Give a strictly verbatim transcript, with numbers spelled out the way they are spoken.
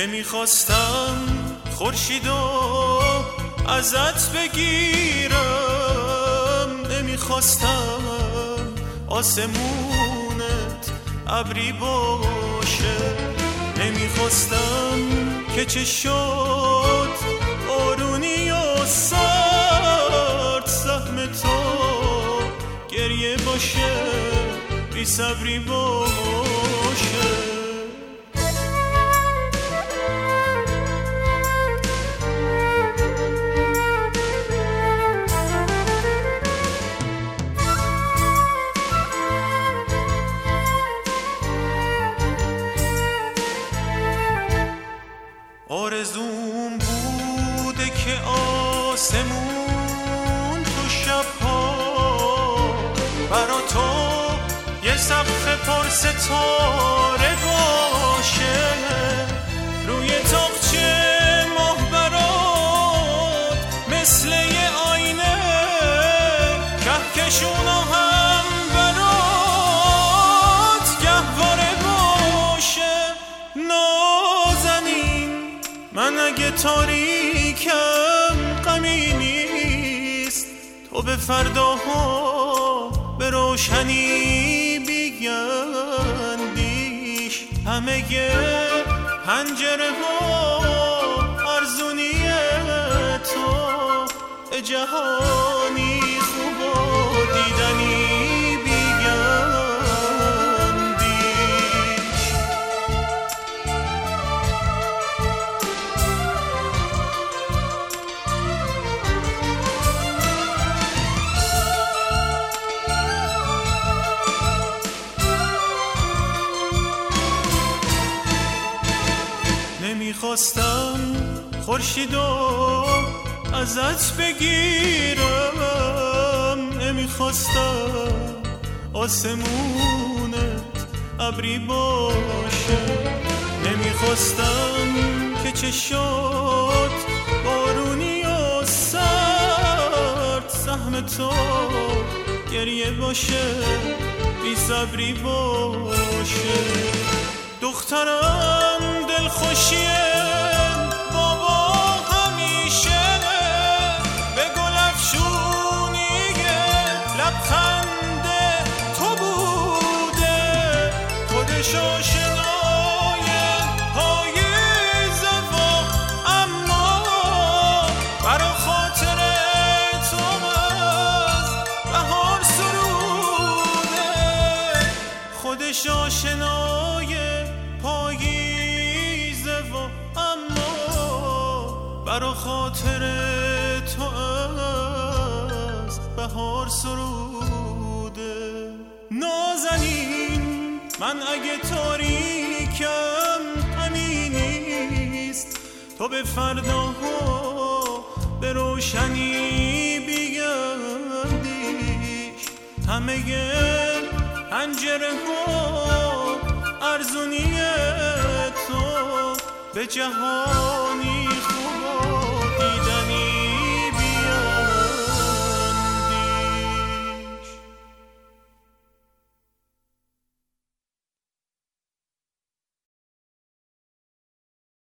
نمیخواستم خورشیدو ازت بگیرم، نمیخواستم آسمونت ابری باشه، نمیخواستم که چه شد بارونی و سرد سهم تو گریه باشه، بی صبری باشه. آرزوم بوده که آسمون تو شبها برا تو یه سقف پر ستاره باشه، روی تاقچه ماه برات مثل یه آینه، کهکشونا هم برات گهواره باشه. نازنین من اگه تاریکم غمی نیست، تو به فرداها به روشنی بیاندیش، همه پنجره ها ارزونیه تو به جهانی خوب و دیدنی نمیخواستم خورشیدو ازت بگیرم، نمیخواستم آسمونت ابری باشه، نمیخواستم که چه شد بارونی و سرد سهم تو گریه باشه، بی صبری باشه. دخترم دلخوشیه بابا همیشه به گل افشونیه لبخند تو بوده، خودش آشنای پاییزه و اما برا خاطر تو از بهار سروده، خودش آشنای پاییزه و اما برا خاطر تو از بهار سروده. نازنین من اگه تاریکم غمی نیست، تو به فرداها به روشنی بیاندیش، همه پنجره ها ارزونیه تو به جهانی